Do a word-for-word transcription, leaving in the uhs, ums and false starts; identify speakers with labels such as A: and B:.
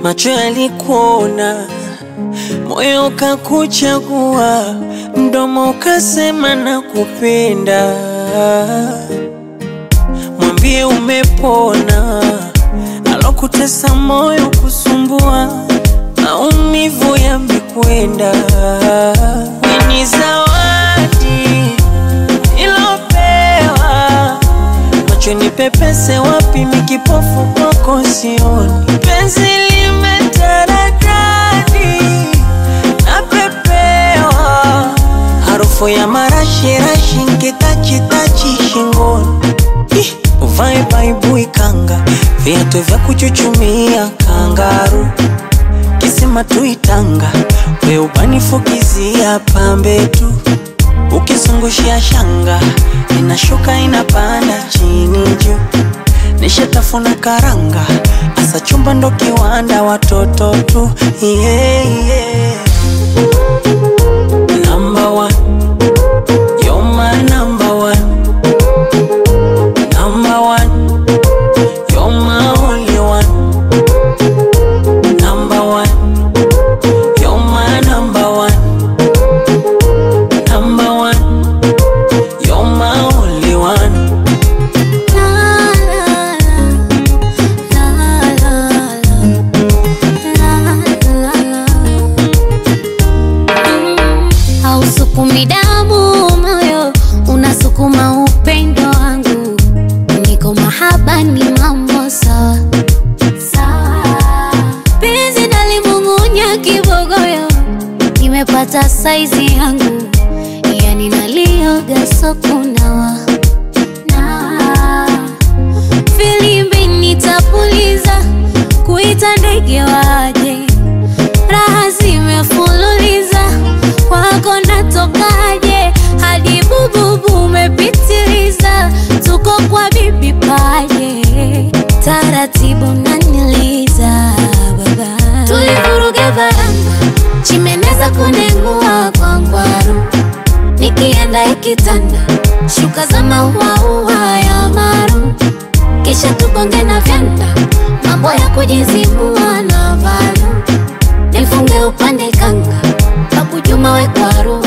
A: Macho yalikuona, moyo ukakuchagua, mdomo ukasema nakupenda. Mwambie umepona, alokutesa moyo kusumbua, maumivu yamekwenda. Ni zawadi ilopewa, macho nipepese wapi mikipofu kwako sioni. Penzi limetaradadi napepewa, harufu ya marashi rashi nkitachi tachi shingoni. Uvae baibui kanga, viatu vya kuchuchumia kangaru, kisima tuitanga, we ubanifukizia pambe tu. Ukizungushia shanga, inashuka inapanda chini juu. Nishatafuna karanga, asa chumba ndo kiwanda watoto tu. Yeah, yeah. Number one, you're my number one. Number one, you're my only one. Number one, you're my number one. Number one, you're my only one.
B: Hausukumi damu moyo, unasukuma upendo wangu. Niko mahaba ni mambo sawa sawa. Penzi nalimung'unya kibogoyo, nimepata saizi yangu. Yani nalioga sokunawa na filimbi nitapuliza, kuita ndege waje. Raha zimefululiza, kwako natokaje? Hadi bububu umepitiliza, tuko kwa bibi paje. Taratibu naniliza baba, tulivuruge varanga, chimeneza kunengua kwa ngwaru. Nikienda ikitanda, shuka za maua ya maru. Kisha tukonge na vyanda, mambo ya kujizibua na valu. Nifunge upande kanga, Babu Juma we kwaru.